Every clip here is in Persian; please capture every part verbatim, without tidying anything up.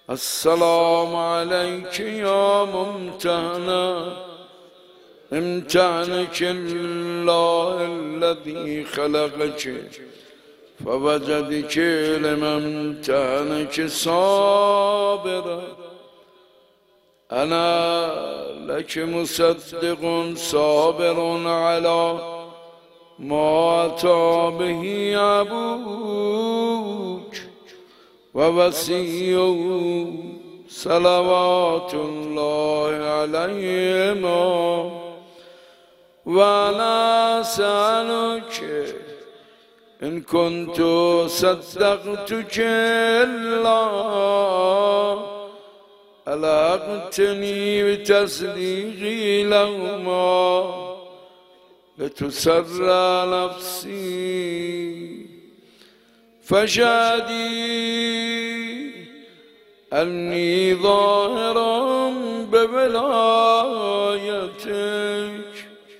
السلام عليك يا ممتهنة امتهنك الله الذي خلقك فوجدك لما امتهنك صابرا. أنا لك مصدق صابر على ما أتى به أبوك ووصيه صلوات الله عليهما. وأنا أسألك إن كنت صدقتك الله ألحقتني بتصديقي لهما لتسر نفسي. فشهدي أني ظاهر بولايتك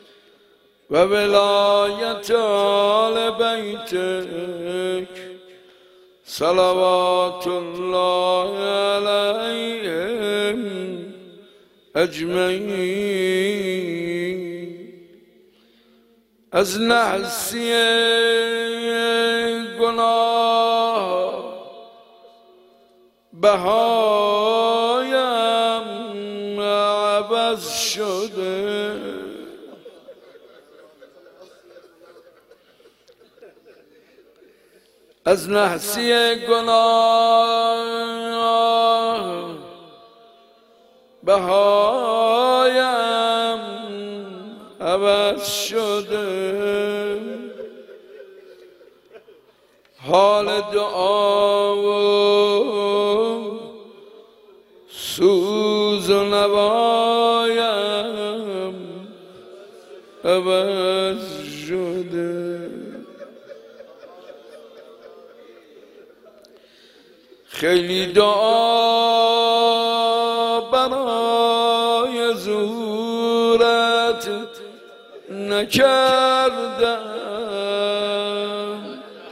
وولاية آل بيتك صلوات الله عليهم أجمعين. از نحسی گناه بهایم عوض شده. از نحسی گناه بهایم عوض شده. حال دعا و سوز و نوایم عوض شده. خیلی دعا برای زورت نکردم،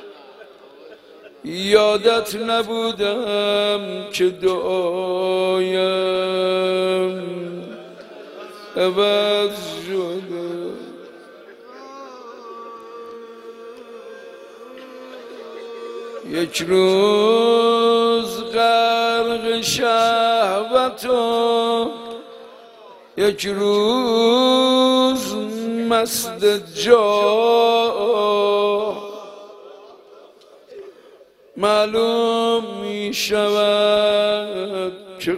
یادت نبودم که دعایم عوض شده. یک روز غرق شهوت و یک روز مست جاه، معلوم می شود که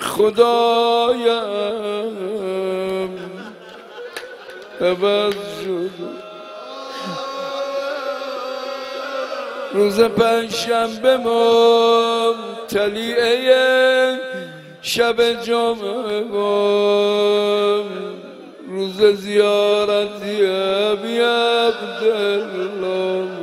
خدایم عوض شده. روز پنجشنبه مبتلیه شب جمعه و روز زیارتی ابی عبدالله.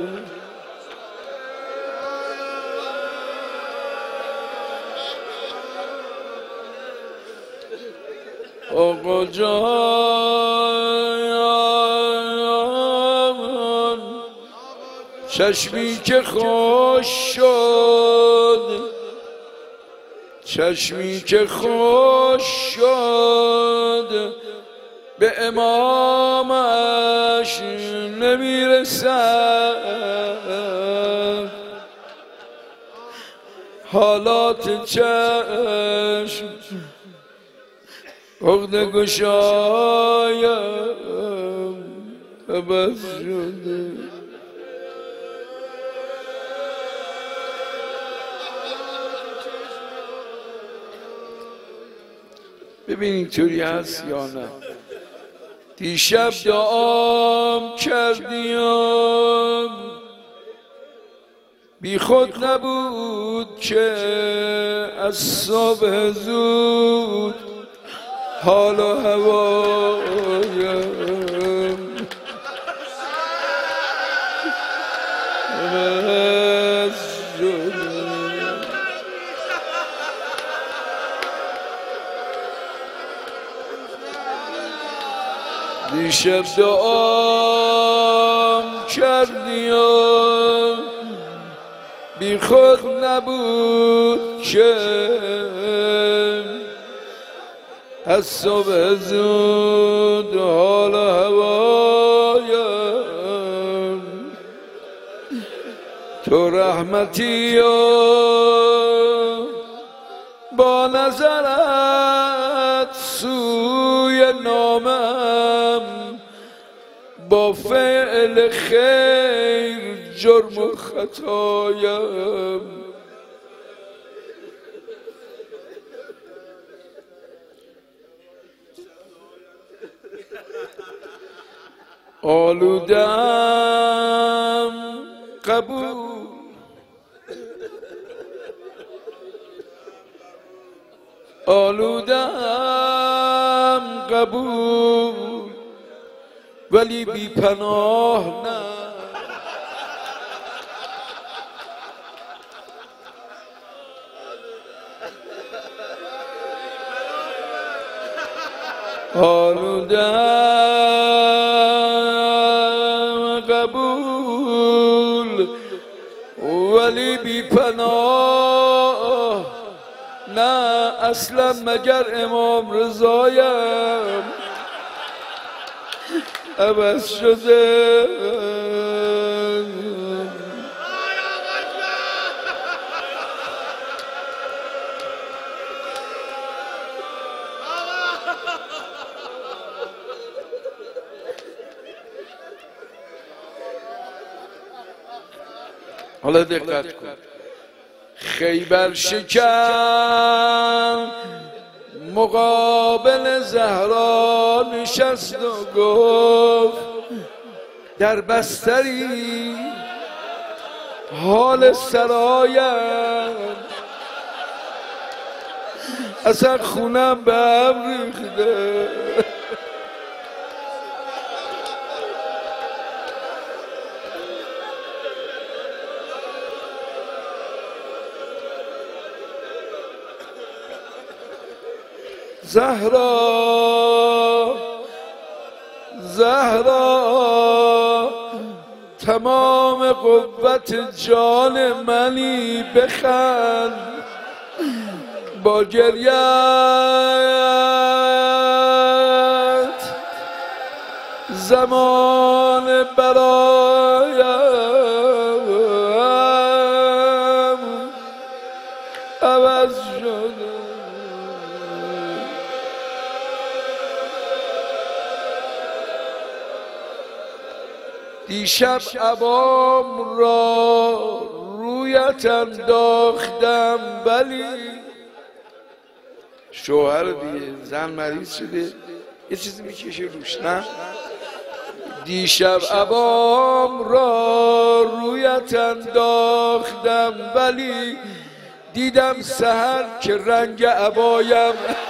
آقا جان چشمی که خوش شد، چشمی که خوش شد به امامش نمیرسد. حالات چشم عقده گشایم عوض شده. ببین اینطوری هست یا نه؟ دیشب دعام کردیم بی خود نبود که از صبح زود حال و هوایم عوض شده. دیشب دعام کردیم بی خود نبود که از صبح زود حال هوایم تو رحمتی و با نظرت سوی نامم با فعل خیر جرم و خطایم آلودم قبول آلودم قبول ولی بی پناه نه آلودم قبول ولی بی پناه نه اصلا مگر امام رضایم عوض شده حالا دقت کن خیبر شکن مقابل زهرا نشست و گفت در بستری حال سرایم اصلا خونم به هم ریخته زهرا زهرا تمام قوت جان منی بخند با گریت زمان برایم عوض شده دیشب عبام را رویت انداختم ولی شوهر دیگه زن مریض شده یه چیزی میکشه روش نه دیشب عبام را رویت انداختم ولی دیدم سحر که رنگ عبایم